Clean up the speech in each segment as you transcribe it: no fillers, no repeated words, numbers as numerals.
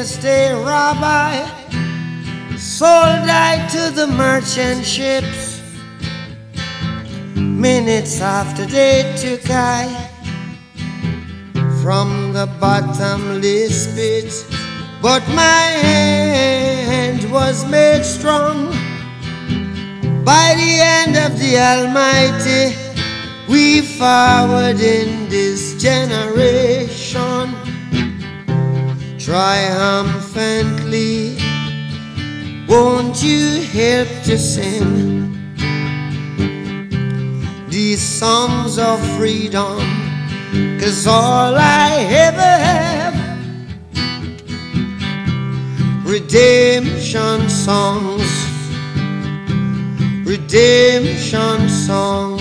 just a rabbi, sold I to the merchant ships. Minutes after they took I from the bottomless pit, but my hand was made strong by the hand of the Almighty. We forward in this generation triumphantly. Won't you help to sing these songs of freedom? 'Cause all I ever have, redemption songs, redemption songs.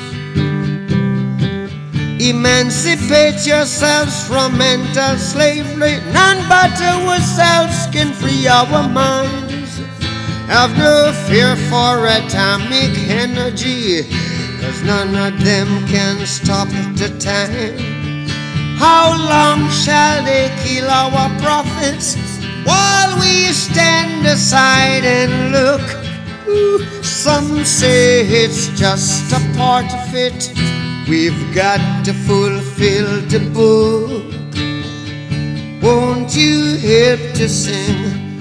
Emancipate yourselves from mental slavery. None but ourselves can free our minds. Have no fear for atomic energy, 'cause none of them can stop the time. How long shall they kill our prophets while we stand aside and look? Some say it's just a part of it. We've got to fulfill the book. Won't you help to sing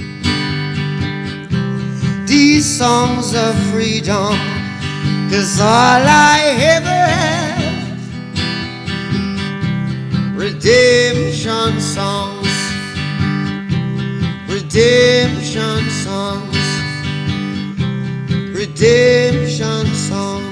these songs of freedom? 'Cause all I ever have, redemption songs, redemption songs, redemption songs.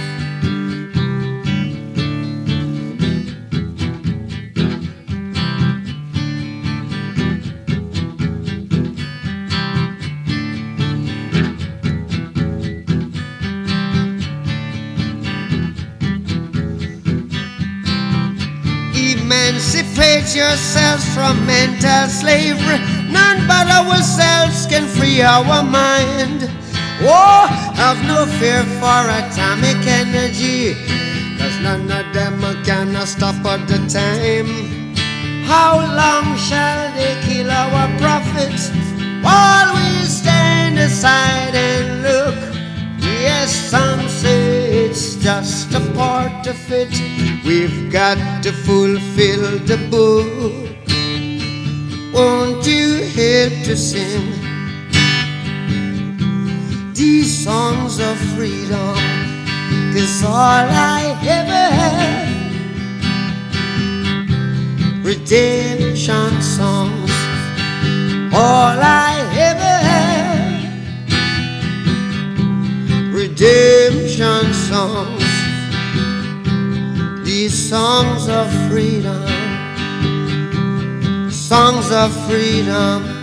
Emancipate yourselves from mental slavery. None but ourselves can free our mind. Oh, have no fear for atomic energy, 'cause none of them can stop at the time. How long shall they kill our prophets while we stand aside and look? Yes, some say it's just a part of it. We've got to fulfill the book. Won't you help to sing these songs of freedom? 'Cause all I ever have, redemption songs. All I ever have, redemption songs. These songs of freedom, songs of freedom.